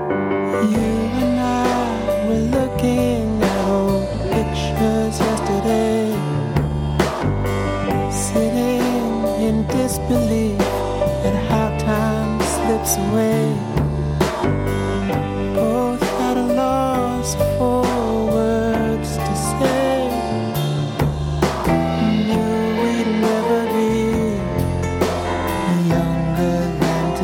You and I were looking at old pictures yesterday, sitting in disbelief at how time slips away. Both at a loss for words to say. Knew we'd never be younger than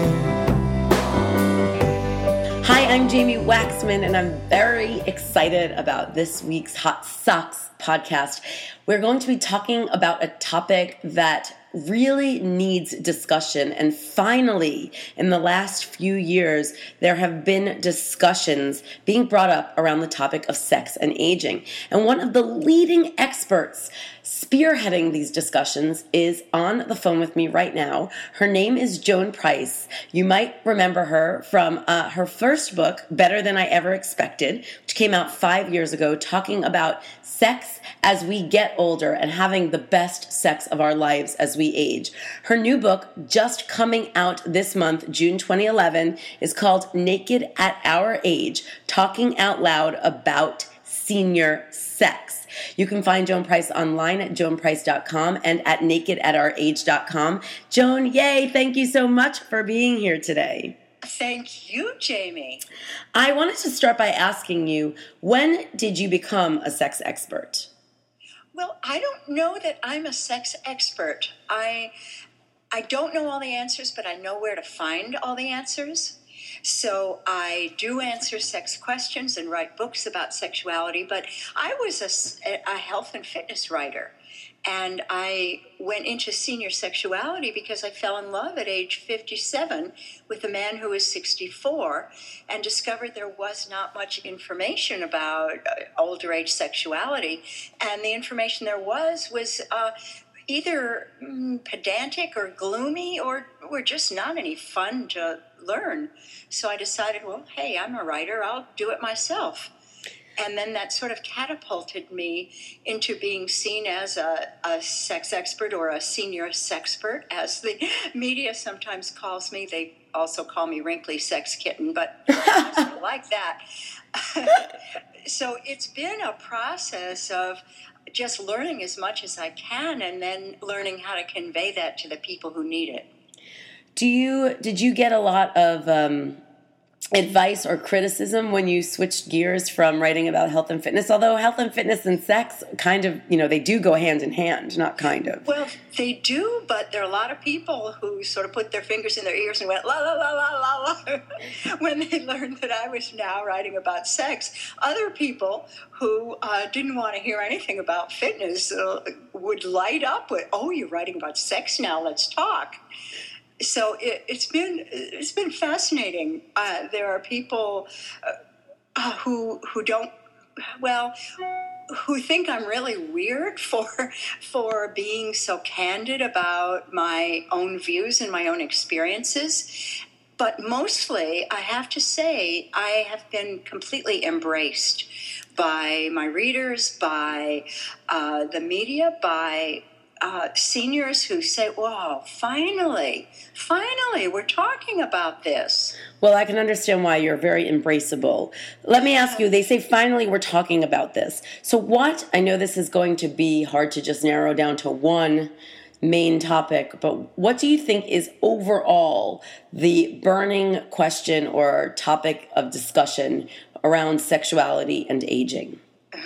today. Hi, I'm Jamie Waxman, and I'm very excited about this week's Hot Socks podcast. We're going to be talking about a topic that really needs discussion, and finally, in the last few years, there have been discussions being brought up around the topic of sex and aging. And one of the leading experts spearheading these discussions is on the phone with me right now. Her name is Joan Price. You might remember her from her first book, Better Than I Ever Expected, which came out 5 years ago, talking about sex as we get older and having the best sex of our lives as we age. Her new book, just coming out this month, June 2011, is called Naked at Our Age, Talking Out Loud About Senior Sex. You can find Joan Price online at joanprice.com and at nakedatourage.com. Joan, yay, thank you so much for being here today. Thank you, Jamie. I wanted to start by asking you, when did you become a sex expert? Well, I don't know that I'm a sex expert. I don't know all the answers, but I know where to find all the answers. So I do answer sex questions and write books about sexuality, but I was a health and fitness writer. And I went into senior sexuality because I fell in love at age 57 with a man who was 64 and discovered there was not much information about older age sexuality. And the information there was either pedantic or gloomy or just not any fun to learn. So I decided, well, hey, I'm a writer. I'll do it myself. And then that sort of catapulted me into being seen as a sex expert, or a senior sexpert, as the media sometimes calls me. They also call me Wrinkly Sex Kitten, but I sort of like that. So it's been a process of just learning as much as I can and then learning how to convey that to the people who need it. Did you get a lot of advice or criticism when you switched gears from writing about health and fitness? Although health and fitness and sex kind of, they do go hand in hand, not kind of. Well, they do, but there are a lot of people who sort of put their fingers in their ears and went, la, la, la, la, la, la, when they learned that I was now writing about sex. Other people who didn't want to hear anything about fitness would light up with, oh, you're writing about sex now, let's talk. So it's been fascinating. There are people who think I'm really weird for being so candid about my own views and my own experiences. But mostly, I have to say, I have been completely embraced by my readers, by the media, by seniors who say, wow, finally, we're talking about this. Well, I can understand why you're very embraceable. Let me ask you, they say, finally, we're talking about this. So I know this is going to be hard to just narrow down to one main topic, but what do you think is overall the burning question or topic of discussion around sexuality and aging?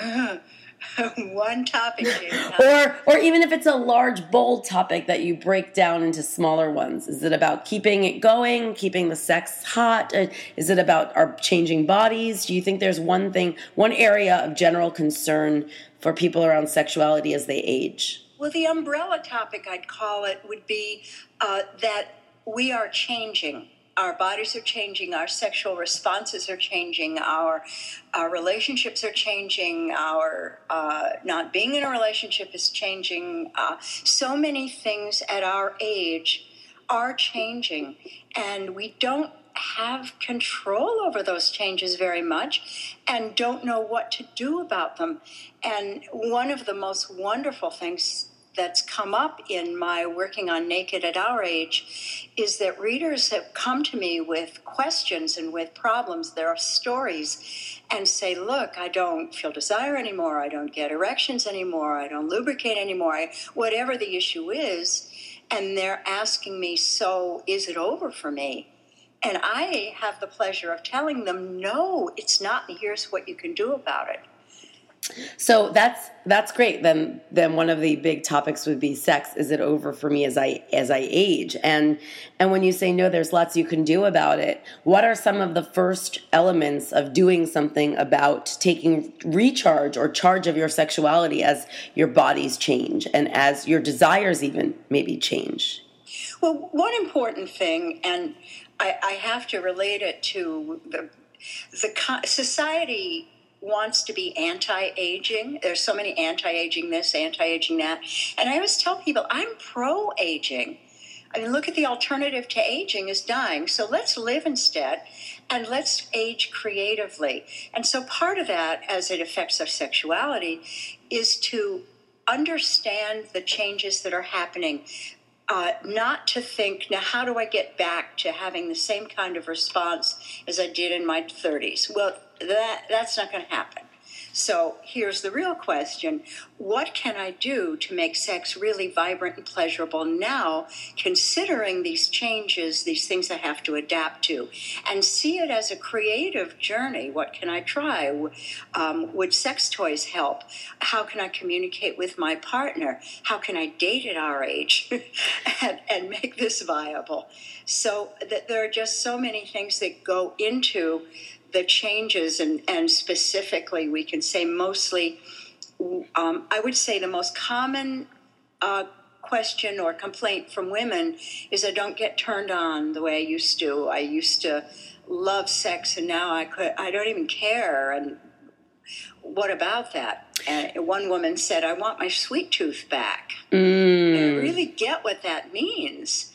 One topic, Jamie. Or even if it's a large, bold topic that you break down into smaller ones. Is it about keeping it going, keeping the sex hot? Is it about our changing bodies? Do you think there's one area of general concern for people around sexuality as they age? Well, the umbrella topic, I'd call it, would be that we are changing. Our bodies are changing, our sexual responses are changing, our relationships are changing, our not being in a relationship is changing. So many things at our age are changing, and we don't have control over those changes very much and don't know what to do about them. And one of the most wonderful things that's come up in my working on Naked at Our Age is that readers have come to me with questions and with problems, their stories, and say, look, I don't feel desire anymore, I don't get erections anymore, I don't lubricate anymore, whatever the issue is, and they're asking me, so is it over for me? And I have the pleasure of telling them, no, it's not, and here's what you can do about it. So that's great. Then one of the big topics would be sex. Is it over for me as I age? And when you say no, there's lots you can do about it. What are some of the first elements of doing something about taking recharge or charge of your sexuality as your bodies change and as your desires even maybe change? Well, one important thing, and I have to relate it to the society wants to be anti-aging. There's so many anti-aging this, anti-aging that. And I always tell people, I'm pro-aging. I mean, look at the alternative to aging is dying. So let's live instead, and let's age creatively. And so part of that, as it affects our sexuality, is to understand the changes that are happening. Not to think, now how do I get back to having the same kind of response as I did in my 30s? Well, that's not going to happen. So here's the real question. What can I do to make sex really vibrant and pleasurable now, considering these changes, these things I have to adapt to, and see it as a creative journey? What can I try? Would sex toys help? How can I communicate with my partner? How can I date at our age and make this viable? So that there are just so many things that go into the changes, and specifically, we can say mostly, I would say the most common question or complaint from women is I don't get turned on the way I used to. I used to love sex, and now I don't even care. And what about that? And one woman said, I want my sweet tooth back. And I really get what that means.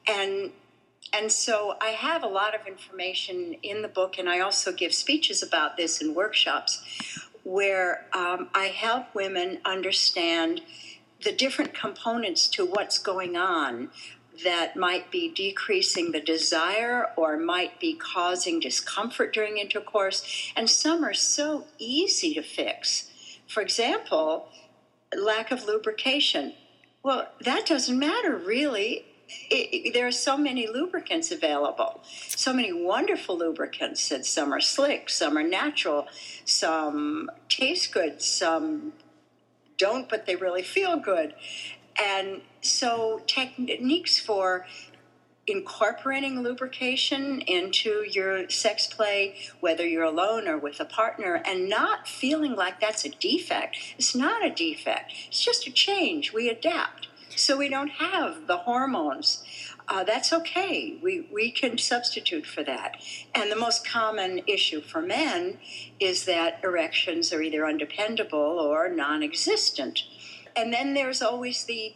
And so I have a lot of information in the book, and I also give speeches about this in workshops where I help women understand the different components to what's going on that might be decreasing the desire or might be causing discomfort during intercourse. And some are so easy to fix. For example, lack of lubrication. Well, that doesn't matter, really. There are so many lubricants available, so many wonderful lubricants, and some are slick, some are natural, some taste good, some don't, but they really feel good. And so techniques for incorporating lubrication into your sex play, whether you're alone or with a partner, and not feeling like that's a defect. It's not a defect. It's just a change. We adapt. So we don't have the hormones. That's okay. We can substitute for that. And the most common issue for men is that erections are either undependable or non-existent. And then there's always the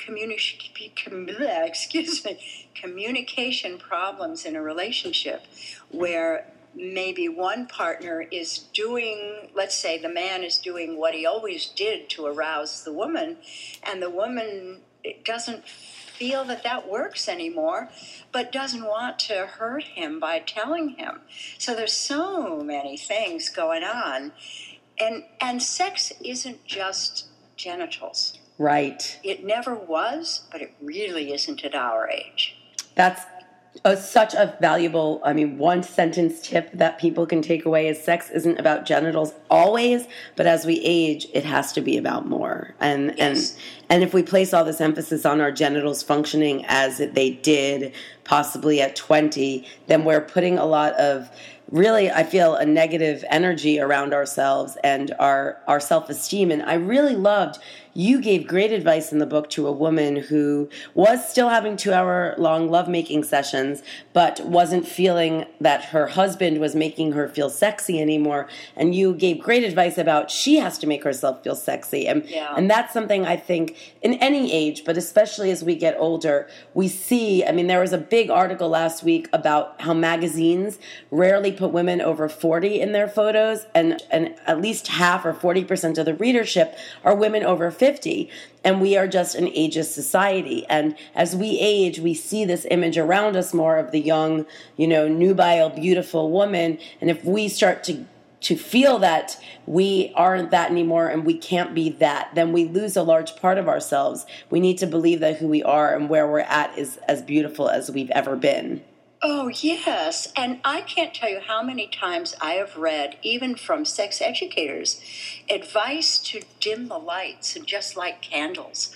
communication problems in a relationship where maybe one partner is doing, let's say the man is doing what he always did to arouse the woman, and the woman doesn't feel that works anymore, but doesn't want to hurt him by telling him. So there's so many things going on. And sex isn't just genitals. Right. It never was, but it really isn't at our age. That's such a valuable, one sentence tip that people can take away is sex isn't about genitals always, but as we age, it has to be about more. And if we place all this emphasis on our genitals functioning as they did possibly at 20, then we're putting a lot of, really, I feel, a negative energy around ourselves and our self-esteem. And I really loved, you gave great advice in the book to a woman who was still having 2-hour-long lovemaking sessions, but wasn't feeling that her husband was making her feel sexy anymore. And you gave great advice about she has to make herself feel sexy. And that's something I think in any age, but especially as we get older, we see, there was a big article last week about how magazines rarely put women over 40 in their photos, and at least half or 40% of the readership are women over 50. And we are just an ageist society. And as we age, we see this image around us more of the young, nubile, beautiful woman. And if we start to feel that we aren't that anymore and we can't be that, then we lose a large part of ourselves. We need to believe that who we are and where we're at is as beautiful as we've ever been. Oh, yes. And I can't tell you how many times I have read, even from sex educators, advice to dim the lights and just light candles.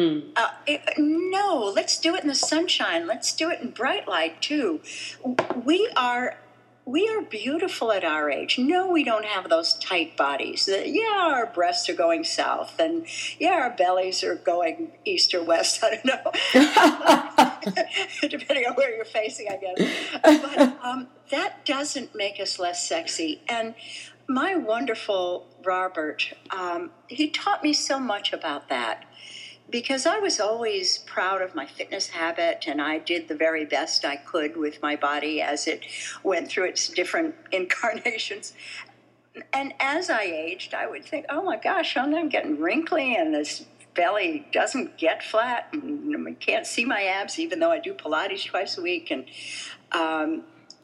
No, let's do it in the sunshine. Let's do it in bright light, too. We are beautiful at our age. No, we don't have those tight bodies. Yeah, our breasts are going south, and yeah, our bellies are going east or west. I don't know, depending on where you're facing, I guess. But that doesn't make us less sexy. And my wonderful Robert, he taught me so much about that. Because I was always proud of my fitness habit, and I did the very best I could with my body as it went through its different incarnations. And as I aged, I would think, oh my gosh, I'm getting wrinkly, and this belly doesn't get flat, and I can't see my abs, even though I do Pilates twice a week. And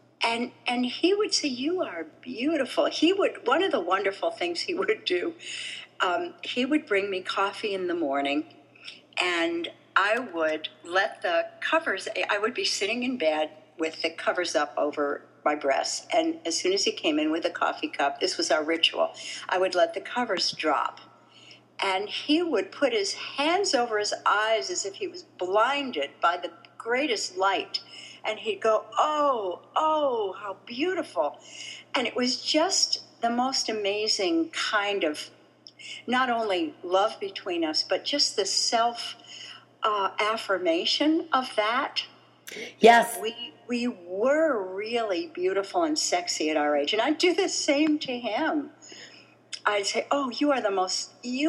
he would say, you are beautiful. One of the wonderful things he would do, he would bring me coffee in the morning, and I would let the covers, I would be sitting in bed with the covers up over my breasts. And as soon as he came in with a coffee cup, this was our ritual, I would let the covers drop. And he would put his hands over his eyes as if he was blinded by the greatest light. And he'd go, oh, how beautiful. And it was just the most amazing kind of not only love between us, but just the self-affirmation of that. Yes. We were really beautiful and sexy at our age. And I'd do the same to him. I'd say, oh, you are the most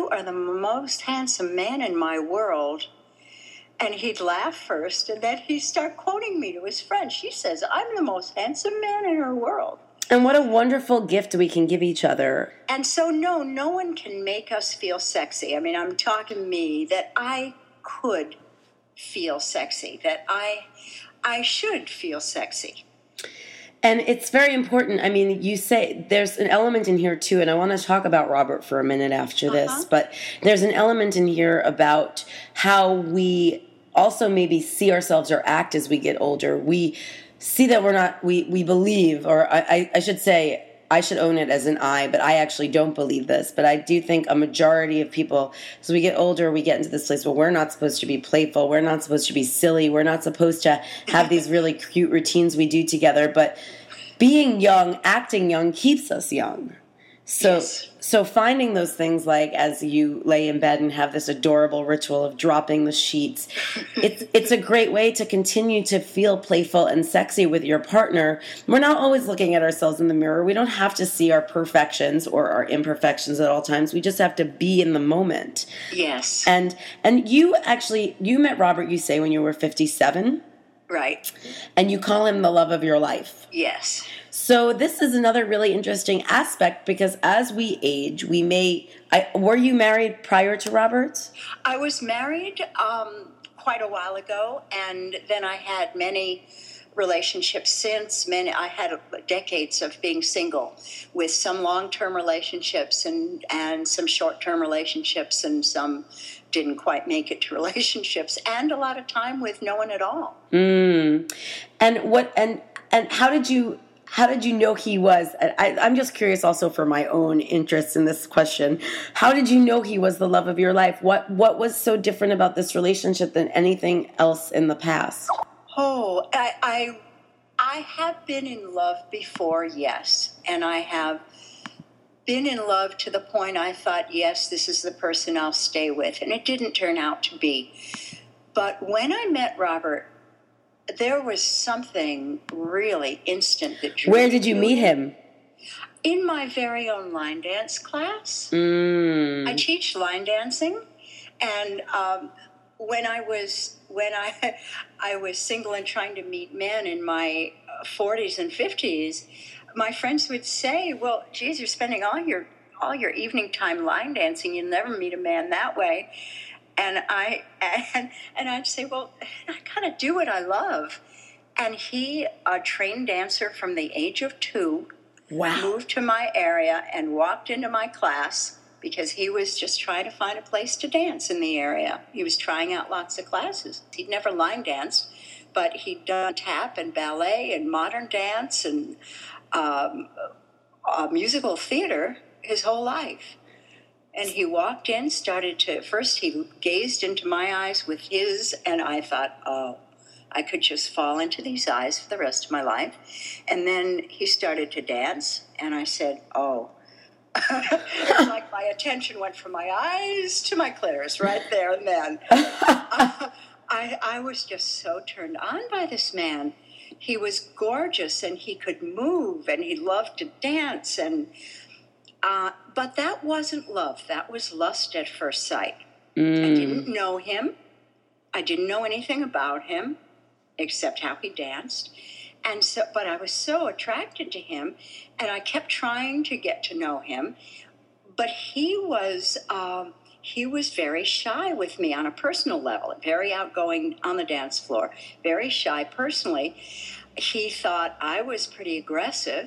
handsome man in my world. And he'd laugh first, and then he'd start quoting me to his friend. She says, I'm the most handsome man in her world. And what a wonderful gift we can give each other. And so, no one can make us feel sexy. I mean, I'm talking me, that I could feel sexy, that I should feel sexy. And it's very important. I mean, you say there's an element in here, too, and I want to talk about Robert for a minute after this, but there's an element in here about how we also maybe see ourselves or act as we get older. We see that we're not, we believe, or I should say, I should own it as an I, but I actually don't believe this. But I do think a majority of people, as we get older, we get into this place where we're not supposed to be playful, we're not supposed to be silly, we're not supposed to have these really cute routines we do together. But being young, acting young, keeps us young. So, yes. So finding those things, like as you lay in bed and have this adorable ritual of dropping the sheets, it's a great way to continue to feel playful and sexy with your partner. We're not always looking at ourselves in the mirror. We don't have to see our perfections or our imperfections at all times. We just have to be in the moment. Yes. And you met Robert, you say, when you were 57? Right. And you call him the love of your life. Yes. So this is another really interesting aspect, because as we age, were you married prior to Robert? I was married quite a while ago, and then I had many relationships since. I had decades of being single, with some long-term relationships and some short-term relationships, and some didn't quite make it to relationships, and a lot of time with no one at all. And how did you know he was? I'm just curious also for my own interest in this question. How did you know he was the love of your life? What was so different about this relationship than anything else in the past? Oh, I have been in love before, yes. And I have been in love to the point I thought, yes, this is the person I'll stay with. And it didn't turn out to be. But when I met Robert, there was something really instant that drew me. Where did you meet him? In my very own line dance class. I teach line dancing, and I was single and trying to meet men in my 40s and 50s, my friends would say, "Well, geez, you're spending all your evening time line dancing. You'll never meet a man that way." And I'd say, "Well, I kind of do what I love." And he, a trained dancer from the age of 2, Wow. moved to my area and walked into my class because he was just trying to find a place to dance in the area. He was trying out lots of classes. He'd never line danced, but he'd done tap and ballet and modern dance and musical theater his whole life. And he walked in, first he gazed into my eyes with his, and I thought, oh, I could just fall into these eyes for the rest of my life. And then he started to dance, and I said, oh. It's like my attention went from my eyes to my clitoris right there and then. I was just so turned on by this man. He was gorgeous, and he could move, and he loved to dance, but that wasn't love. That was lust at first sight. I didn't know him. I didn't know anything about him except how he danced. But I was so attracted to him, and I kept trying to get to know him. But he was very shy with me on a personal level, very outgoing on the dance floor, very shy personally. He thought I was pretty aggressive.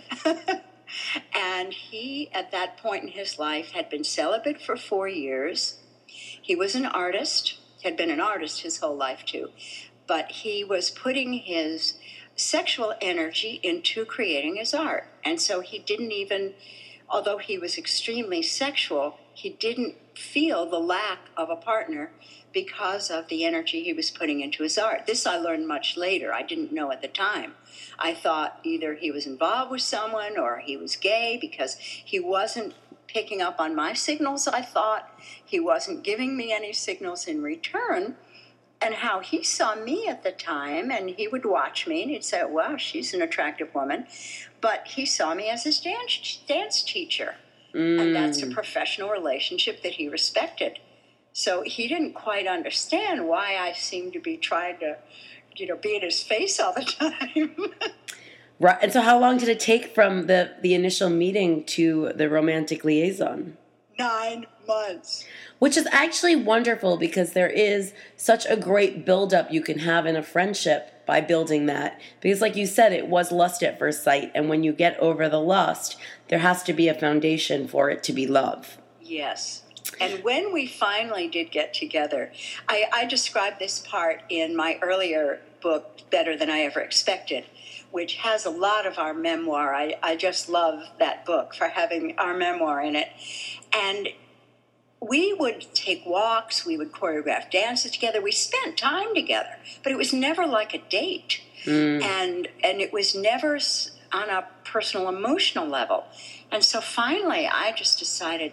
And he, at that point in his life, had been celibate for 4 years. He was an artist, had been an artist his whole life too. But he was putting his sexual energy into creating his art. And so he didn't even, although he was extremely sexual, he didn't feel the lack of a partner because of the energy he was putting into his art. This I learned much later. I didn't know at the time. I thought either he was involved with someone or he was gay because he wasn't picking up on my signals, I thought. He wasn't giving me any signals in return. And how he saw me at the time, and he would watch me, and he'd say, wow, she's an attractive woman. But he saw me as his dance teacher. And that's a professional relationship that he respected. So he didn't quite understand why I seemed to be trying to, be in his face all the time. Right. And so how long did it take from the initial meeting to the romantic liaison? 9 months. Which is actually wonderful because there is such a great buildup you can have in a friendship by building that. Because like you said, it was lust at first sight. And when you get over the lust, there has to be a foundation for it to be love. Yes. And when we finally did get together, I described this part in my earlier book, Better Than I Ever Expected, which has a lot of our memoir. I just love that book for having our memoir in it. And we would take walks, we would choreograph dances together, we spent time together, but it was never like a date. And it was never on a personal emotional level. And so finally I just decided,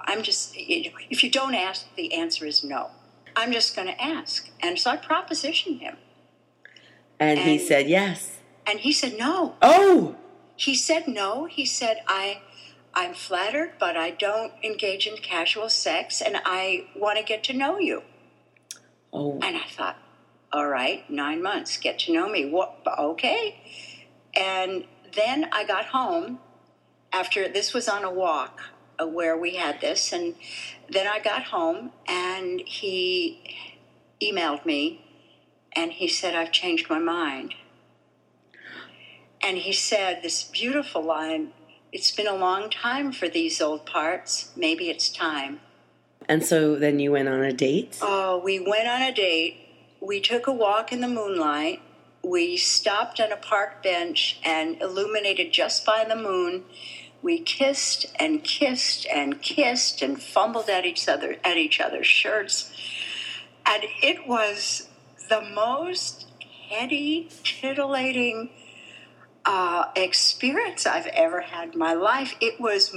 if you don't ask, the answer is no. I'm just going to ask. And so I propositioned him. And he said yes. And he said no. Oh! He said no. He said, I'm flattered, but I don't engage in casual sex, and I want to get to know you. Oh. And I thought, all right, 9 months, get to know me. What? Okay. And then I got home after this was on a walk where we had this, and then I got home, and he emailed me, and he said, I've changed my mind. And he said this beautiful line, it's been a long time for these old parts. Maybe it's time. And so then you went on a date? Oh, we went on a date. We took a walk in the moonlight. We stopped on a park bench and illuminated just by the moon. We kissed and kissed and kissed and fumbled at each other's shirts. And it was the most heady, titillating experience I've ever had in my life. It was,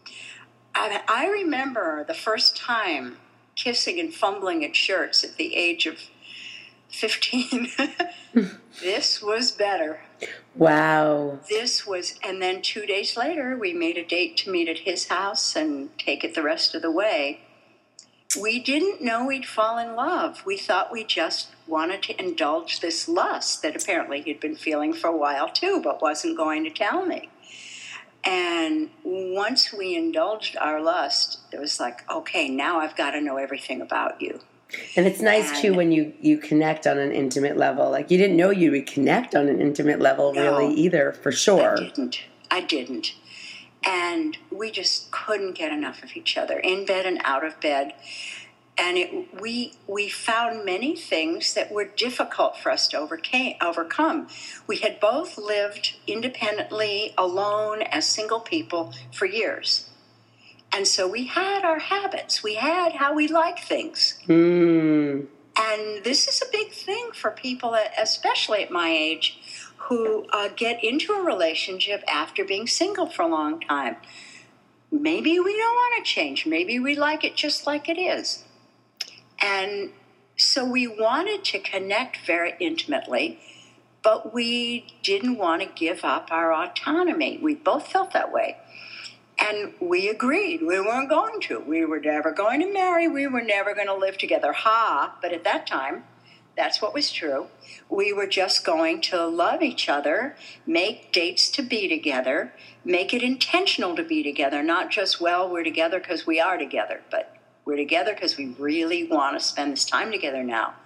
I remember the first time kissing and fumbling at shirts at the age of 15. This was better. Wow. And then 2 days later, we made a date to meet at his house and take it the rest of the way. we didn't know we'd fall in love. We thought we just wanted to indulge this lust that apparently he'd been feeling for a while too, but wasn't going to tell me. And once we indulged our lust, it was like, okay, now I've got to know everything about you. And it's nice, too, when you connect on an intimate level. Like, you didn't know you would connect on an intimate level, really, either, for sure. I didn't. And we just couldn't get enough of each other, in bed and out of bed. And we found many things that were difficult for us to overcome. We had both lived independently, alone, as single people for years. And so we had our habits. We had how we like things. Mm. And this is a big thing for people, especially at my age, who get into a relationship after being single for a long time. Maybe we don't want to change. Maybe we like it just like it is. And so we wanted to connect very intimately, but we didn't want to give up our autonomy. We both felt that way. And we agreed we weren't going to. We were never going to marry. We were never going to live together. But at that time, that's what was true. We were just going to love each other, make dates to be together, make it intentional to be together, not just, well, we're together because we are together, but we're together because we really want to spend this time together now.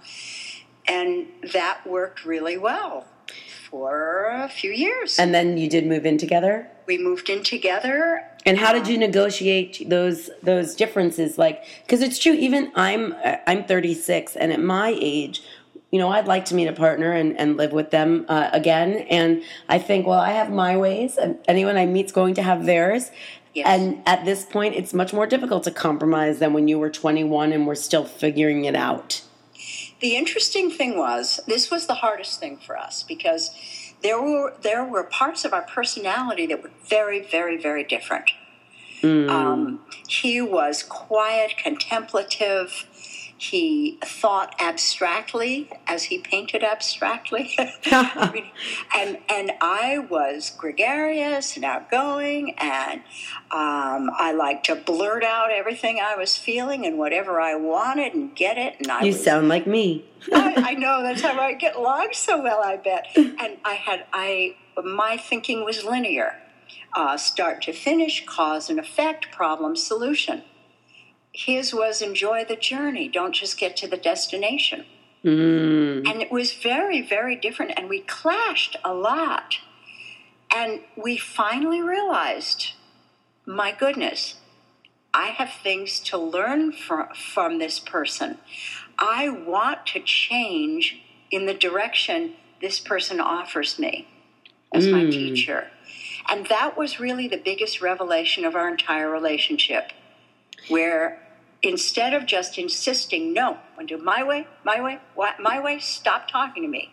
And that worked really well for a few years. And then you did move in together? We moved in together. And how did you negotiate those differences? Like, because it's true, even I'm 36, and at my age, I'd like to meet a partner and live with them again. And I think, well, I have my ways, and anyone I meet's going to have theirs. Yes. And at this point, it's much more difficult to compromise than when you were 21 and we're still figuring it out. The interesting thing was, this was the hardest thing for us, because there were parts of our personality that were very, very, very different. He was quiet, contemplative. He thought abstractly as he painted abstractly. and I was gregarious and outgoing, and I liked to blurt out everything I was feeling and whatever I wanted and get it. And you sound like me. I know, that's how I get along so well, I bet. And my thinking was linear. Start to finish, cause and effect, problem, solution. His was enjoy the journey, don't just get to the destination. And it was very, very different, and we clashed a lot. And we finally realized, my goodness, I have things to learn from this person. I want to change in the direction this person offers me as my teacher. And that was really the biggest revelation of our entire relationship, where instead of just insisting, no, I'm going to do my way, stop talking to me.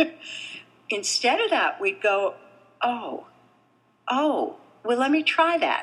Instead of that, we'd go, oh, well, let me try that.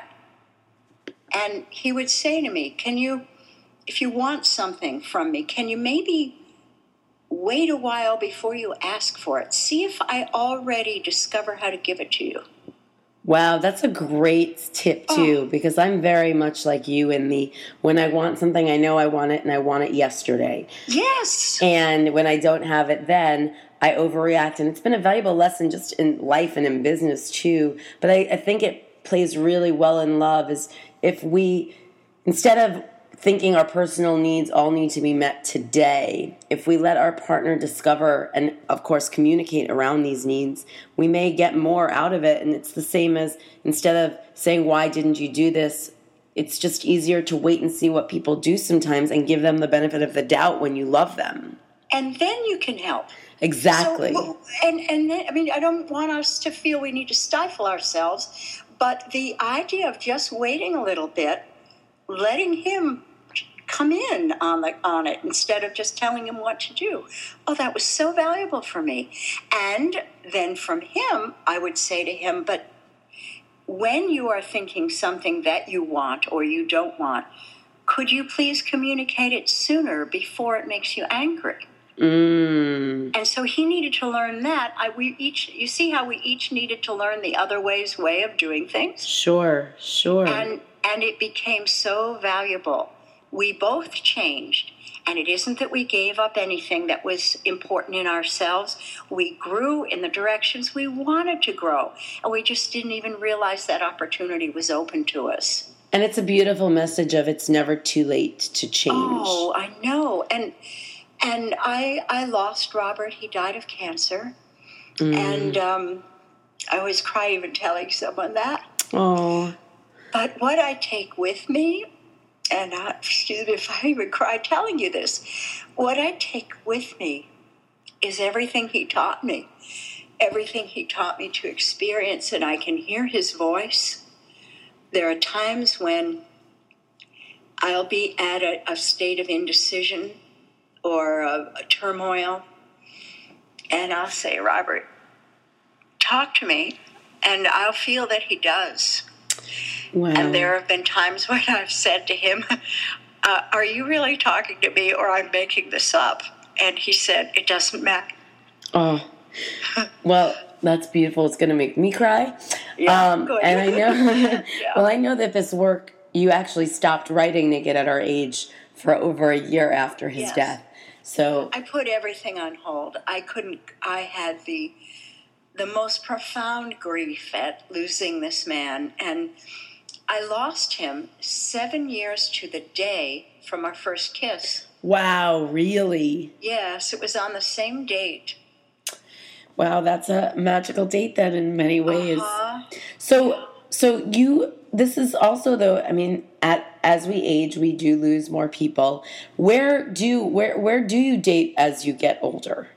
And he would say to me, if you want something from me, can you maybe wait a while before you ask for it? See if I already discover how to give it to you. Wow, that's a great tip, too, because I'm very much like you in when I want something, I know I want it, and I want it yesterday. Yes. And when I don't have it then, I overreact. And it's been a valuable lesson just in life and in business, too. But I think it plays really well in love is if we, instead of thinking our personal needs all need to be met today, if we let our partner discover and, of course, communicate around these needs, we may get more out of it. And it's the same as instead of saying, why didn't you do this? It's just easier to wait and see what people do sometimes and give them the benefit of the doubt when you love them. And then you can help. Exactly. So, and then, I don't want us to feel we need to stifle ourselves, but the idea of just waiting a little bit, letting him come in on it instead of just telling him what to do. Oh, that was so valuable for me. And then from him, I would say to him, but when you are thinking something that you want or you don't want, could you please communicate it sooner before it makes you angry? And so he needed to learn that. You see how we each needed to learn the other way of doing things? Sure. And it became so valuable. we both changed. And it isn't that we gave up anything that was important in ourselves. We grew in the directions we wanted to grow. And we just didn't even realize that opportunity was open to us. And it's a beautiful message of it's never too late to change. Oh, I know. And I lost Robert. He died of cancer. And I always cry even telling someone that. Oh. But what I take with me, and excuse me if I even cry telling you this, what I take with me is everything he taught me. Everything he taught me to experience, and I can hear his voice. There are times when I'll be at a state of indecision or a turmoil, and I'll say, Robert, talk to me, and I'll feel that he does. Wow. And there have been times when I've said to him, are you really talking to me or I'm making this up? And he said, it doesn't matter. Oh, well, that's beautiful. It's going to make me cry. Yeah, good. And I know, Yeah. well, I know that this work, you actually stopped writing Naked at our age for over a year after his Yes. death. So I put everything on hold. I had the most profound grief at losing this man. And I lost him 7 years to the day from our first kiss. wow, really? Yes, it was on the same date. Wow, that's a magical date then in many ways. Uh-huh. So this is also though, I mean, as we age, we do lose more people. Where do you date as you get older?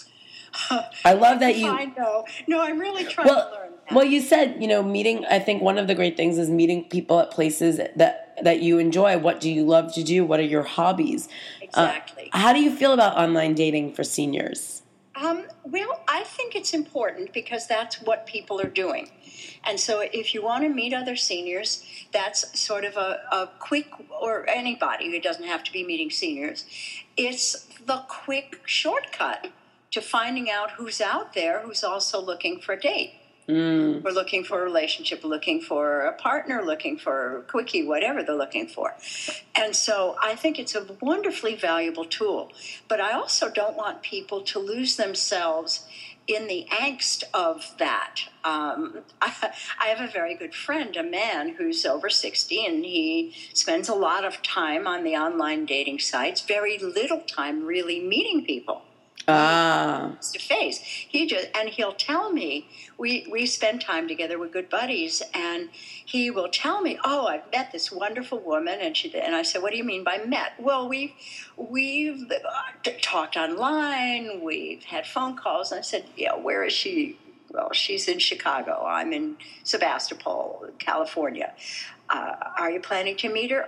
I love that you. I know. No, I'm really trying to learn that. Well, you said, meeting, I think one of the great things is meeting people at places that you enjoy. What do you love to do? What are your hobbies? Exactly. How do you feel about online dating for seniors? Well, I think it's important because that's what people are doing. And so if you want to meet other seniors, that's sort of a quick, or anybody who doesn't have to be meeting seniors, it's the quick shortcut to finding out who's out there who's also looking for a date. We're looking for a relationship, looking for a partner, looking for a quickie, whatever they're looking for. And so I think it's a wonderfully valuable tool. But I also don't want people to lose themselves in the angst of that. I have a very good friend, a man who's over 60, and he spends a lot of time on the online dating sites, very little time really meeting people. Face to face. He'll tell me, we spend time together, we're good buddies, and he will tell me, oh, I've met this wonderful woman, and I said, what do you mean by met? Well, we've talked online, we've had phone calls, and I said, yeah, where is she? Well, she's in Chicago. I'm in Sebastopol, California. Are you planning to meet her?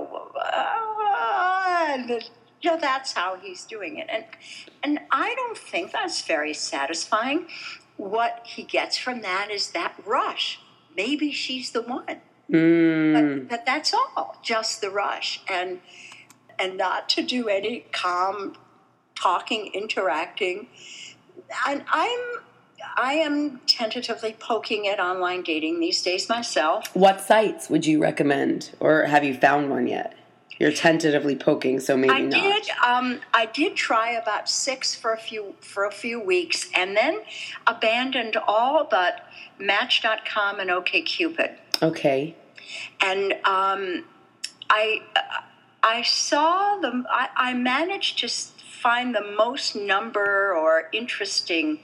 That's how he's doing it. And I don't think that's very satisfying. What he gets from that is that rush. Maybe she's the one. But that's all, just the rush. And not to do any calm talking, interacting. And I am tentatively poking at online dating these days myself. What sites would you recommend? Or have you found one yet? You're tentatively poking, so maybe not. I did try about 6 for a few weeks, and then abandoned all but Match.com and OkCupid. Okay. And I saw them. I managed to find the most number of interesting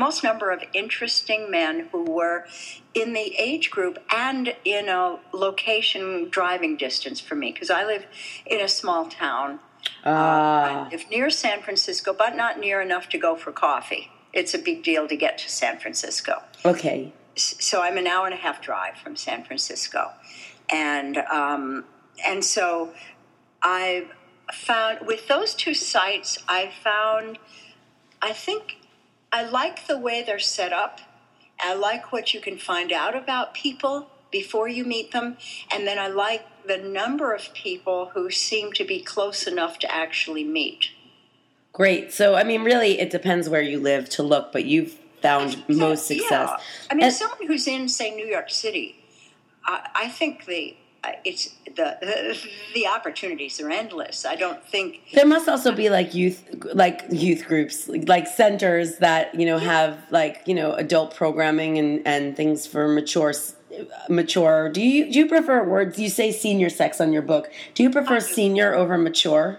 men who were in the age group and in a location driving distance for me, because I live in a small town. I live near San Francisco, but not near enough to go for coffee. It's a big deal to get to San Francisco. Okay. So I'm an hour and a half drive from San Francisco. And so I've found, with those two sites, I think I like the way they're set up. I like what you can find out about people before you meet them. And then I like the number of people who seem to be close enough to actually meet. Great. So, I mean, really, it depends where you live to look, but you've found most success. Yeah. I mean, someone who's in, say, New York City, I think the it's the opportunities are endless. I don't think there must also be like youth groups, like centers that have adult programming and things for mature. Do you prefer words? You say senior sex on your book. Do you prefer senior over mature?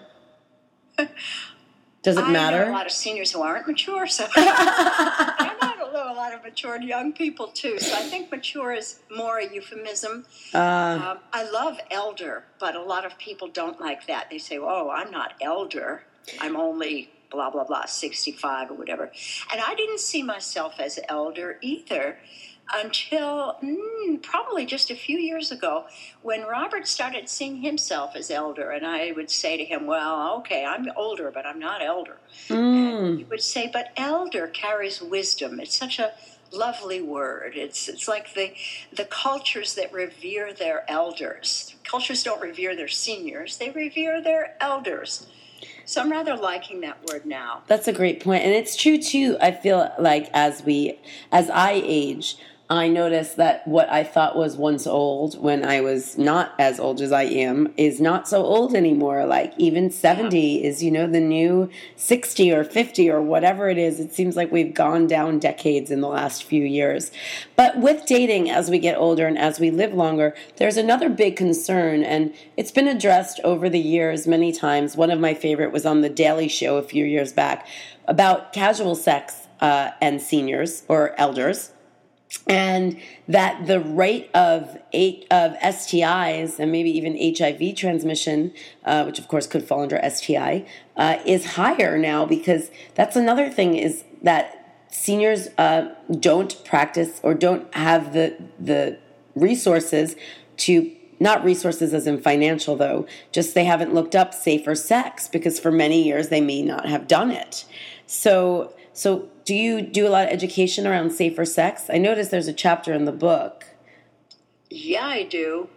Does it matter? I know a lot of seniors who aren't mature, so I know a lot of mature young people too. So I think mature is more a euphemism. I love elder, but a lot of people don't like that. They say, "Oh, I'm not elder. I'm only blah blah blah, 65 or whatever." And I didn't see myself as elder either until probably just a few years ago when Robert started seeing himself as elder. And I would say to him, well, okay, I'm older, but I'm not elder. And he would say, but elder carries wisdom. It's such a lovely word. It's like the cultures that revere their elders. Cultures don't revere their seniors. They revere their elders. So I'm rather liking that word now. That's a great point. And it's true, too. I feel like as I age, I noticed that what I thought was once old when I was not as old as I am is not so old anymore. Like even 70 is, the new 60 or 50 or whatever it is. It seems like we've gone down decades in the last few years. But with dating, as we get older and as we live longer, there's another big concern, and it's been addressed over the years many times. One of my favorite was on The Daily Show a few years back about casual sex and seniors or elders. And that the rate of STIs and maybe even HIV transmission, which of course could fall under STI, is higher now, because that's another thing is that seniors don't practice or don't have the resources to, not resources as in financial though, just they haven't looked up safer sex because for many years they may not have done it. So do you do a lot of education around safer sex? I noticed there's a chapter in the book. Yeah, I do.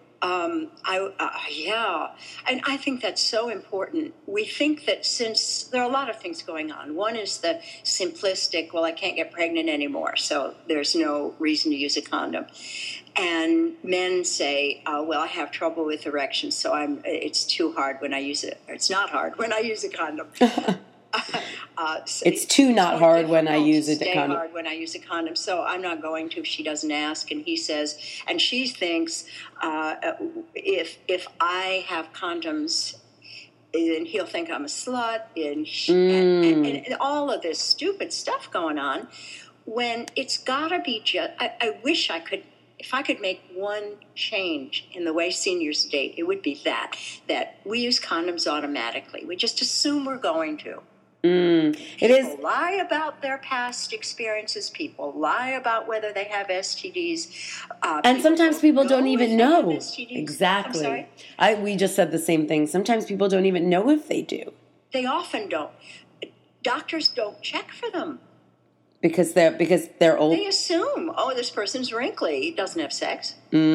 Yeah. And I think that's so important. We think that since there are a lot of things going on. One is the simplistic, well, I can't get pregnant anymore, so there's no reason to use a condom. And men say, well, I have trouble with erections, so it's too hard when I use it. Or it's not hard when I use a condom. It's too not hard when I use a condom. Hard when I use a condom, so I'm not going to if she doesn't ask. And he says, and she thinks, if I have condoms, then he'll think I'm a slut, and all of this stupid stuff going on. When it's got to be just, I wish I could. If I could make one change in the way seniors date, it would be that we use condoms automatically. We just assume we're going to. People lie about their past experiences. People lie about whether they have STDs. And sometimes people don't even know. Exactly. We just said the same thing. Sometimes people don't even know if they do. They often don't. Doctors don't check for them. Because they're old? They assume, this person's wrinkly, he doesn't have sex.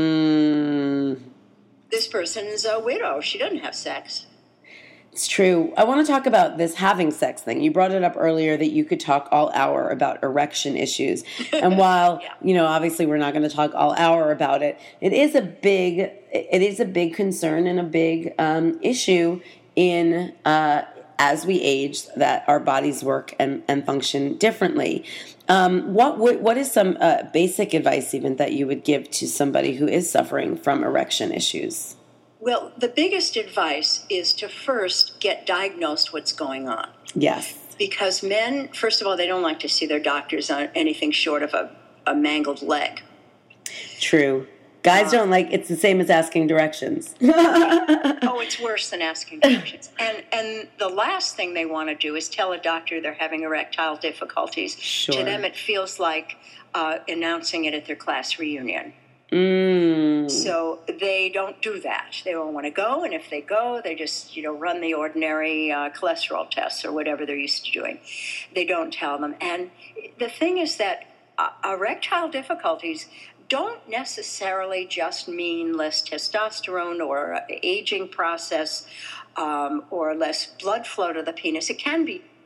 This person's a widow, she doesn't have sex. It's true. I want to talk about this having sex thing. You brought it up earlier that you could talk all hour about erection issues. And while, obviously we're not going to talk all hour about it, it is a big concern and a big issue in as we age, that our bodies work and function differently. What is some basic advice even that you would give to somebody who is suffering from erection issues? Well, the biggest advice is to first get diagnosed what's going on. Yes. Because men, first of all, they don't like to see their doctors on anything short of a mangled leg. True. Guys don't like, it's the same as asking directions. It's worse than asking directions. And the last thing they want to do is tell a doctor they're having erectile difficulties. Sure. To them, it feels like announcing it at their class reunion. So they don't do that. They don't want to go, and if they go, they just, run the ordinary cholesterol tests or whatever they're used to doing. They don't tell them. And the thing is that erectile difficulties don't necessarily just mean less testosterone or aging process or less blood flow to the penis. It can be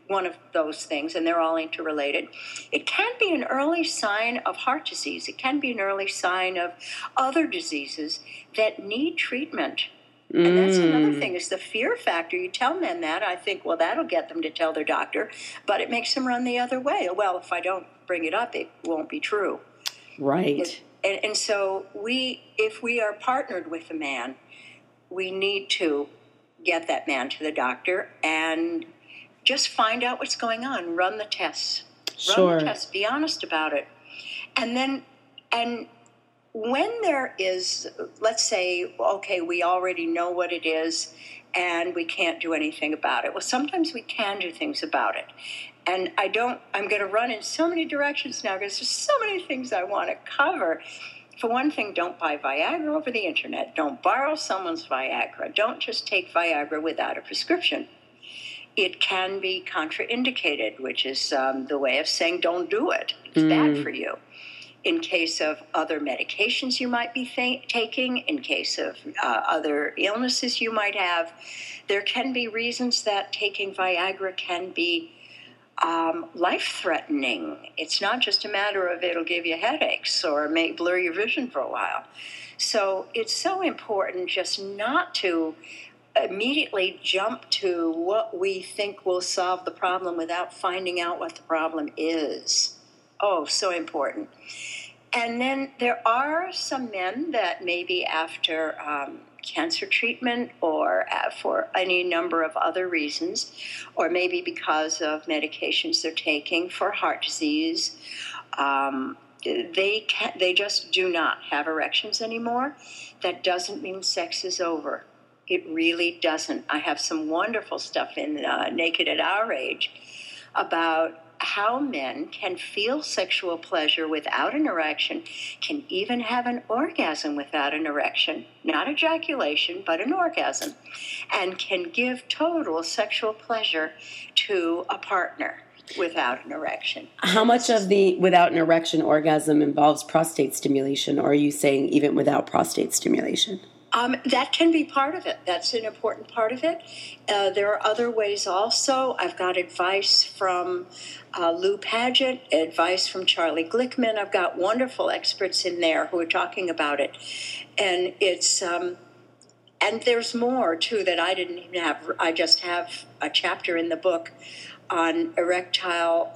one of those things, and they're all interrelated. It can be an early sign of heart disease. It can be an early sign of other diseases that need treatment. And that's another thing, is the fear factor. You tell men that, I think, well, that'll get them to tell their doctor, but it makes them run the other way. Well, if I don't bring it up, it won't be true. Right. And so if we are partnered with a man, we need to get that man to the doctor and just find out what's going on. Run the tests. Sure. Run the tests. Be honest about it. And when there is, let's say, okay, we already know what it is and we can't do anything about it. Well, sometimes we can do things about it. And I'm going to run in so many directions now because there's so many things I want to cover. For one thing, don't buy Viagra over the internet. Don't borrow someone's Viagra. Don't just take Viagra without a prescription. It can be contraindicated, which is the way of saying don't do it. It's bad for you. In case of other medications you might be taking, in case of other illnesses you might have, there can be reasons that taking Viagra can be life-threatening. It's not just a matter of it'll give you headaches or may blur your vision for a while. So it's so important just not to immediately jump to what we think will solve the problem without finding out what the problem is. Oh, so important. And then there are some men that maybe after cancer treatment or for any number of other reasons, or maybe because of medications they're taking for heart disease, they just do not have erections anymore. That doesn't mean sex is over. It really doesn't. I have some wonderful stuff in Naked at Our Age about how men can feel sexual pleasure without an erection, can even have an orgasm without an erection, not ejaculation, but an orgasm, and can give total sexual pleasure to a partner without an erection. How much of the without an erection orgasm involves prostate stimulation, or are you saying even without prostate stimulation? That can be part of it. That's an important part of it. There are other ways also. I've got advice from Lou Paget, advice from Charlie Glickman. I've got wonderful experts in there who are talking about it. And it's and there's more, too, that I didn't even have. I just have a chapter in the book on erectile,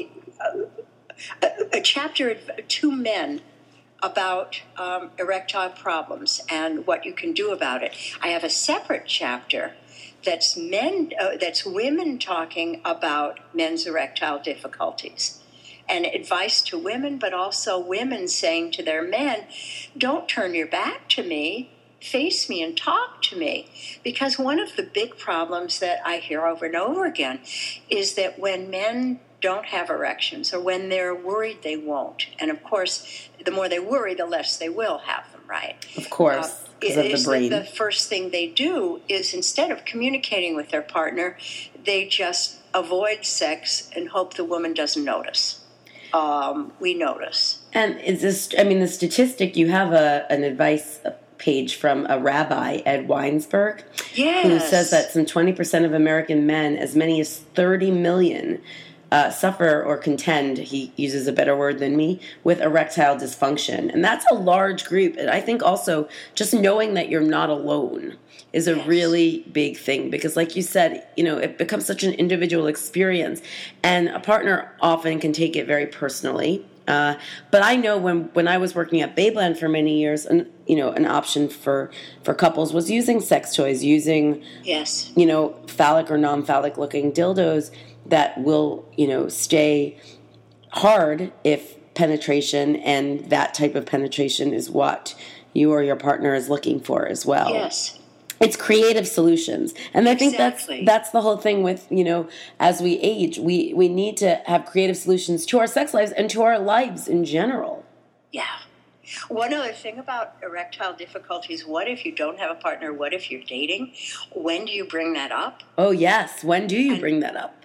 a chapter to men about erectile problems and what you can do about it. I have a separate chapter that's women talking about men's erectile difficulties and advice to women, but also women saying to their men, don't turn your back to me, face me and talk to me. Because one of the big problems that I hear over and over again is that when men don't have erections, or when they're worried they won't. And of course, the more they worry, the less they will have them, right? Of course, because of the brain. The first thing they do is, instead of communicating with their partner, they just avoid sex and hope the woman doesn't notice. We notice. And is this, the statistic, you have an advice page from a rabbi, Ed Weinsberg, yes, who says that some 20% of American men, as many as 30 million, suffer or contend, he uses a better word than me, with erectile dysfunction. And that's a large group. And I think also just knowing that you're not alone is a really big thing. Because like you said, it becomes such an individual experience. And a partner often can take it very personally. But I know when I was working at Babeland for many years, an option for couples was using sex toys, using, phallic or non-phallic looking dildos that will, stay hard if penetration, and that type of penetration is what you or your partner is looking for as well. Yes. It's creative solutions. And I think that's the whole thing with, as we age, we need to have creative solutions to our sex lives and to our lives in general. Yeah. One other thing about erectile difficulties, what if you don't have a partner? What if you're dating? When do you bring that up? Oh, yes. When do you bring that up?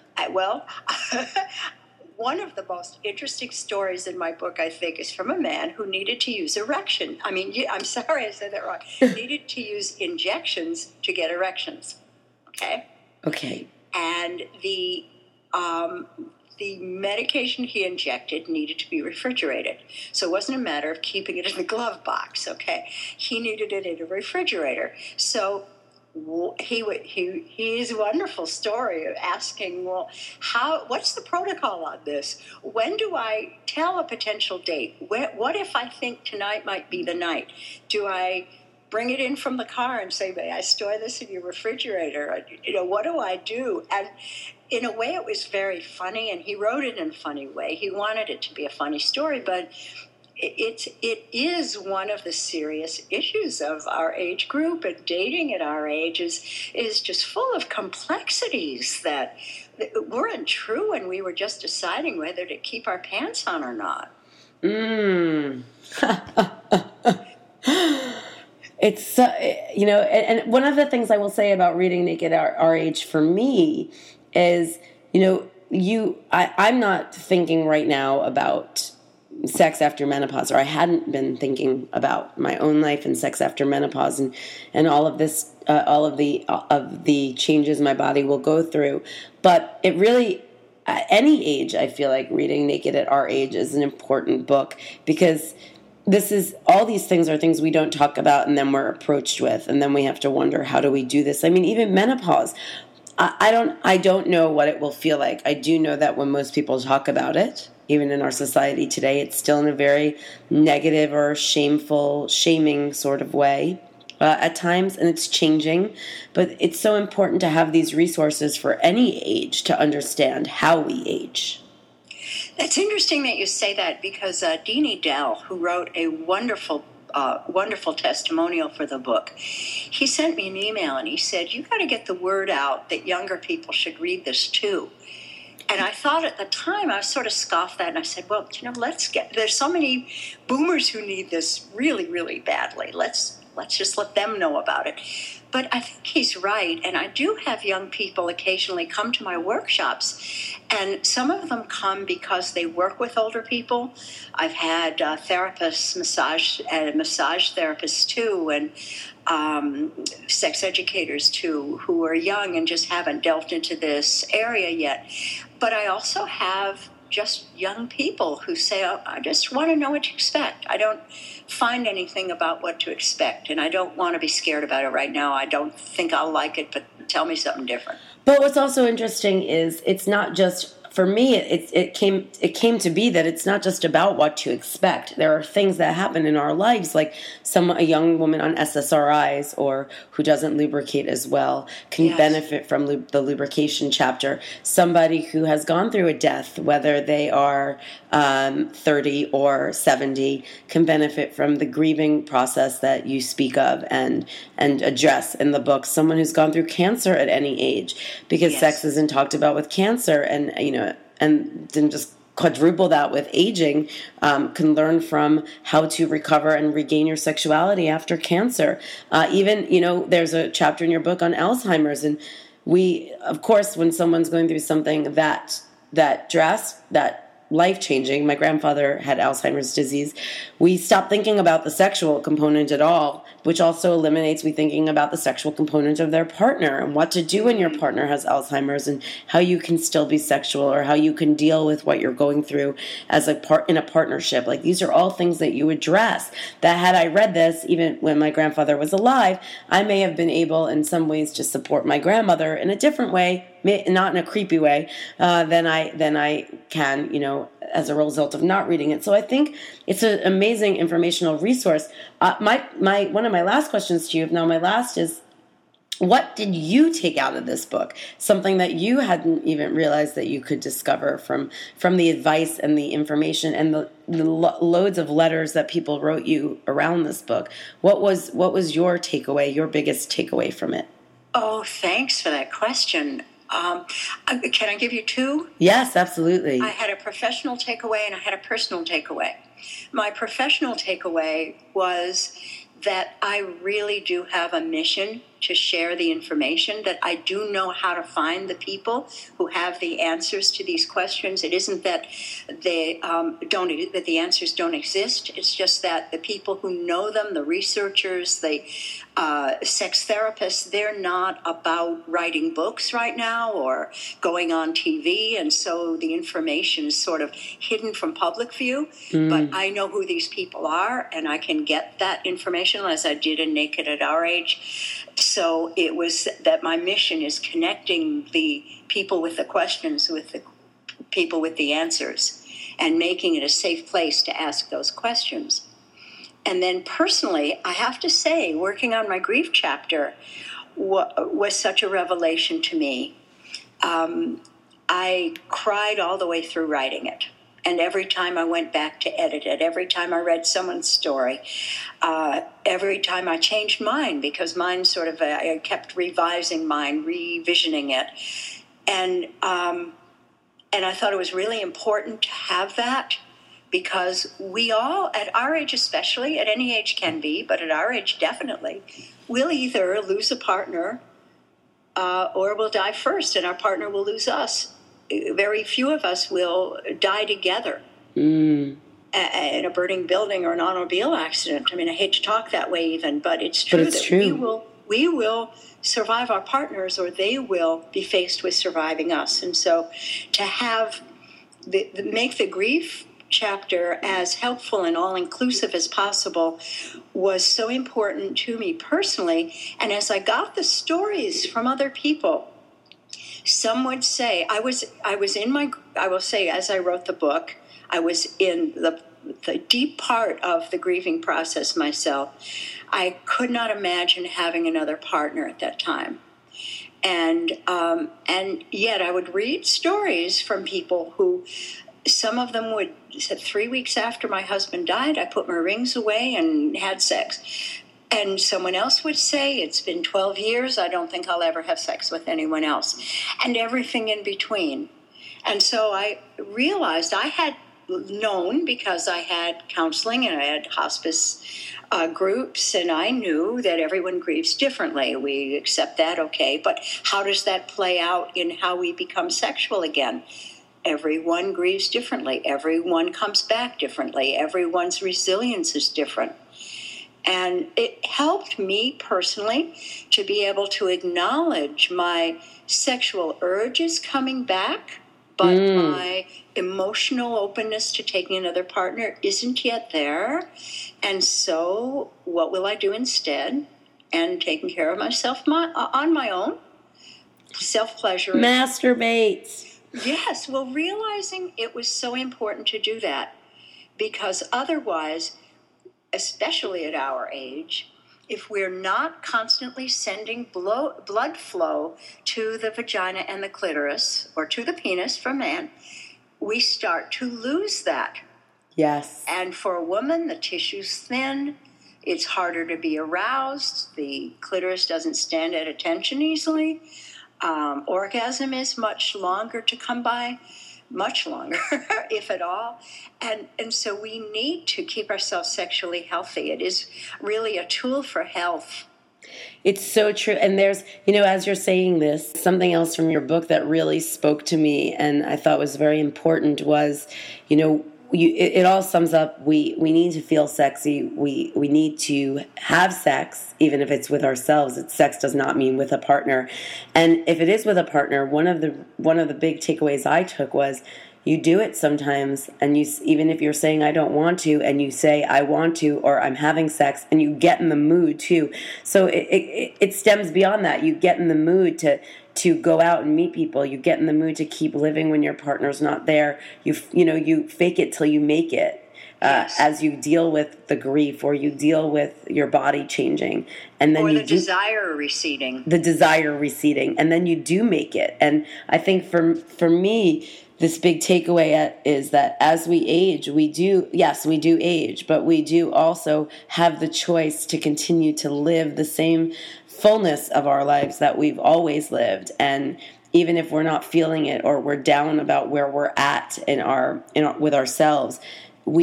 One of the most interesting stories in my book, I think, is from a man who needed to use erection. I'm sorry I said that wrong. Needed to use injections to get erections. Okay? Okay. And the medication he injected needed to be refrigerated. So it wasn't a matter of keeping it in the glove box, okay? He needed it in a refrigerator. So his wonderful story of asking, well, what's the protocol on this? When do I tell a potential date? What if I think tonight might be the night? Do I bring it in from the car and say, may I store this in your refrigerator? What do I do? And in a way, it was very funny, and he wrote it in a funny way. He wanted it to be a funny story, but it is one of the serious issues of our age group, and dating at our age is just full of complexities that weren't true when we were just deciding whether to keep our pants on or not. It's, and one of the things I will say about reading Naked at Our Age for me is, I'm not thinking right now about sex after menopause, or I hadn't been thinking about my own life and sex after menopause and all of this, all of the changes my body will go through. But it really, at any age, I feel like reading Naked at Our Age is an important book, because all these things are things we don't talk about, and then we're approached with, and then we have to wonder, how do we do this? I mean, even menopause, I don't know what it will feel like. I do know that when most people talk about it, even in our society today, it's still in a very negative or shaming sort of way at times, and it's changing. But it's so important to have these resources for any age to understand how we age. That's interesting that you say that, because Deanie Dell, who wrote a wonderful testimonial for the book, he sent me an email and he said, you got to get the word out that younger people should read this too. And I thought at the time, I sort of scoffed that, and I said, well, there's so many boomers who need this really, really badly. Let's just let them know about it. But I think he's right, and I do have young people occasionally come to my workshops, and some of them come because they work with older people. I've had therapists, massage therapists too, and sex educators too, who are young and just haven't delved into this area yet. But I also have just young people who say, oh, I just want to know what to expect. I don't find anything about what to expect, and I don't want to be scared about it right now. I don't think I'll like it, but tell me something different. But what's also interesting is it's not just, for me, it came to be that it's not just about what to expect. There are things that happen in our lives, like a young woman on SSRIs or who doesn't lubricate as well can benefit from the lubrication chapter. Somebody who has gone through a death, whether they are 30 or 70, can benefit from the grieving process that you speak of and address in the book. Someone who's gone through cancer at any age, because sex isn't talked about with cancer, and then just quadruple that with aging, can learn from how to recover and regain your sexuality after cancer. There's a chapter in your book on Alzheimer's, and of course, when someone's going through something that life-changing, my grandfather had Alzheimer's disease, we stop thinking about the sexual component at all, which also eliminates we thinking about the sexual component of their partner and what to do when your partner has Alzheimer's and how you can still be sexual, or how you can deal with what you're going through as in a partnership. Like, these are all things that you address, that had I read this even when my grandfather was alive, I may have been able in some ways to support my grandmother in a different way, not in a creepy way, than I can, as a result of not reading it. So I think it's an amazing informational resource. One of my last questions to you, my last is, what did you take out of this book? Something that you hadn't even realized that you could discover from the advice and the information and the loads of letters that people wrote you around this book. What was your takeaway, your biggest takeaway from it? Oh, thanks for that question. Can I give you two? Yes, absolutely. I had a professional takeaway and I had a personal takeaway. My professional takeaway was that I really do have a mission to share the information, that I do know how to find the people who have the answers to these questions. It isn't that that the answers don't exist. It's just that the people who know them, the researchers, the sex therapists, they're not about writing books right now or going on TV, and so the information is sort of hidden from public view. But I know who these people are, and I can get that information, as I did in Naked at Our Age. So it was that my mission is connecting the people with the questions with the people with the answers, and making it a safe place to ask those questions. And then personally, I have to say, working on my grief chapter was such a revelation to me. I cried all the way through writing it. And every time I went back to edit it, every time I read someone's story, every time I changed mine, because mine sort of, I kept revising mine, revisioning it. And I thought it was really important to have that, because we all, at our age especially, at any age can be, but at our age definitely, we'll either lose a partner or we'll die first, and our partner will lose us. Very few of us will die together in a burning building or an automobile accident. I mean, I hate to talk that way even, but it's true. But it's true. We will survive our partners, or they will be faced with surviving us. And so to have make the grief chapter as helpful and all-inclusive as possible was so important to me personally. And as I got the stories from other people, some would say, I will say, as I wrote the book, I was in the deep part of the grieving process myself. I could not imagine having another partner at that time. And yet I would read stories from people who, some of them would say, 3 weeks after my husband died, I put my rings away and had sex. And someone else would say, it's been 12 years, I don't think I'll ever have sex with anyone else. And everything in between. And so I realized I had known, because I had counseling and I had hospice groups, and I knew that everyone grieves differently. We accept that, okay, but how does that play out in how we become sexual again? Everyone grieves differently. Everyone comes back differently. Everyone's resilience is different. And it helped me personally to be able to acknowledge my sexual urges coming back, but my emotional openness to taking another partner isn't yet there. And so what will I do instead? And taking care of myself on my own, self-pleasure. Masturbate. Yes, well, realizing it was so important to do that, because otherwise, especially at our age, if we're not constantly sending blood flow to the vagina and the clitoris, or to the penis for man, we start to lose that. Yes. And for a woman, the tissue's thin. It's harder to be aroused. The clitoris doesn't stand at attention easily. Orgasm is much longer to come by. Much longer, if at all. And so we need to keep ourselves sexually healthy. It is really a tool for health. It's so true. And there's, as you're saying this, something else from your book that really spoke to me and I thought was very important was, it all sums up, we need to feel sexy. We need to have sex, even if it's with ourselves. Sex does not mean with a partner. And if it is with a partner, one of the big takeaways I took was you do it sometimes, and even if you're saying I don't want to, and you say I want to, or I'm having sex, and you get in the mood too. So it stems beyond that. You get in the mood to go out and meet people. You get in the mood to keep living when your partner's not there. You fake it till you make it. Yes. As you deal with the grief, or you deal with your body changing, and then or the desire receding. The desire receding, and then you do make it. And I think for me, this big takeaway is that as we age, we do age, but we do also have the choice to continue to live the same fullness of our lives that we've always lived. And even if we're not feeling it, or we're down about where we're at with ourselves, we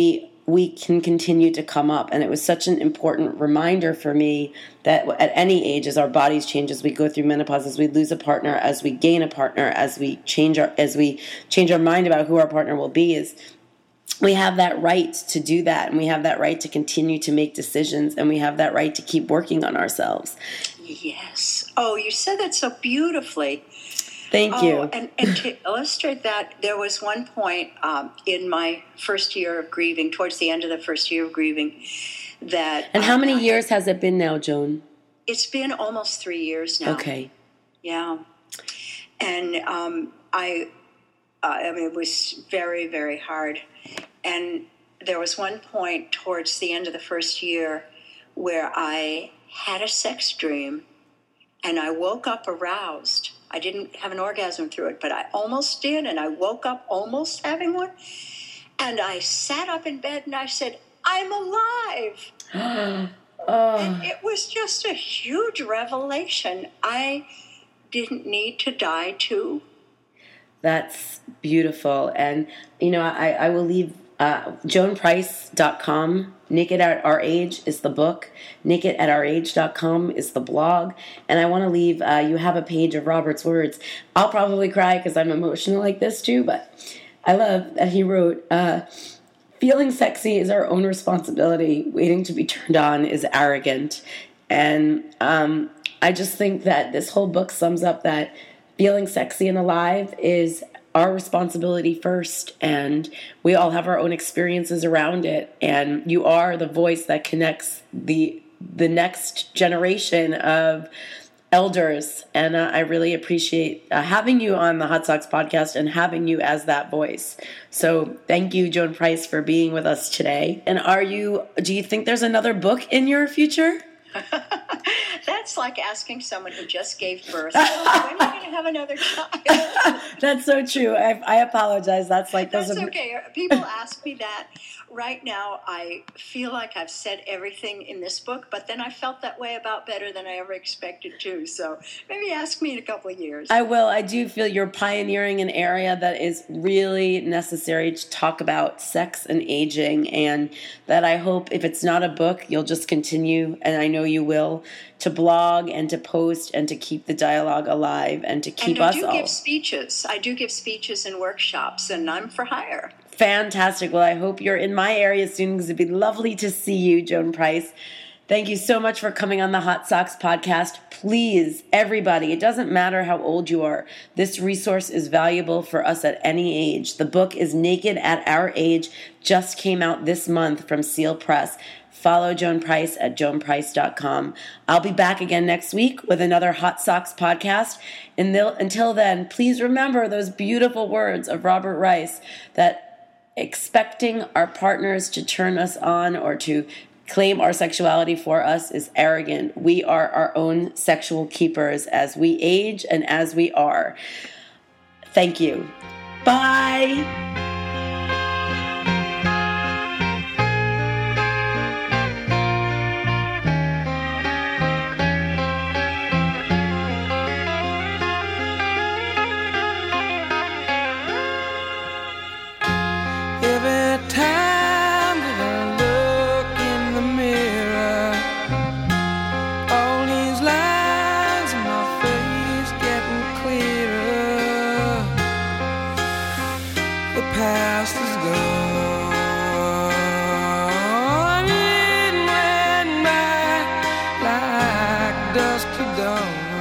we can continue to come up. And it was such an important reminder for me that at any age, as our bodies change, as we go through menopause, as we lose a partner, as we gain a partner, as we change our mind about who our partner will be, is we have that right to do that, and we have that right to continue to make decisions, and we have that right to keep working on ourselves. Yes. Oh, you said that so beautifully. Thank you. And to illustrate that, there was one point in my first year of grieving, towards the end of the first year of grieving, that... And how many years has it been now, Joan? It's been almost 3 years now. Okay. Yeah. And I mean, it was very, very hard. And there was one point towards the end of the first year where I had a sex dream, and I woke up aroused. I didn't have an orgasm through it, but I almost did, and I woke up almost having one. And I sat up in bed and I said, I'm alive. And it was just a huge revelation. I didn't need to die too. That's beautiful. And, you know, I will leave JoanPrice.com. Naked at Our Age is the book. NakedAtOurAge.com is the blog. And I want to leave, you have a page of Robert's words. I'll probably cry because I'm emotional like this too, but I love that he wrote, feeling sexy is our own responsibility. Waiting to be turned on is arrogant. And I just think that this whole book sums up that feeling sexy and alive is our responsibility first, and we all have our own experiences around it, and you are the voice that connects the next generation of elders, and I really appreciate having you on the Hot Socks podcast and having you as that voice. So thank you, Joan Price, for being with us today. And do you think there's another book in your future? That's like asking someone who just gave birth, when are you going to have another child? That's so true. I apologize. That's okay. People ask me that. Right now, I feel like I've said everything in this book, but then I felt that way about Better than I ever expected to. So maybe ask me in a couple of years. I will. I do feel you're pioneering an area that is really necessary to talk about sex and aging, and that I hope, if it's not a book, you'll just continue, and I know you will, to blog and to post and to keep the dialogue alive and to keep us all. I do give speeches and workshops, and I'm for hire. Fantastic. Well, I hope you're in my area soon, because it'd be lovely to see you, Joan Price. Thank you so much for coming on the Hot Socks podcast. Please, everybody, it doesn't matter how old you are. This resource is valuable for us at any age. The book is Naked at Our Age, just came out this month from Seal Press. Follow Joan Price at JoanPrice.com. I'll be back again next week with another Hot Socks podcast. And until then, please remember those beautiful words of Robert Rice, that expecting our partners to turn us on or to claim our sexuality for us is arrogant. We are our own sexual keepers as we age and as we are. Thank you. Bye. Every time that I look in the mirror, all these lines in my face getting clearer. The past is gone, it went by like dust to dawn.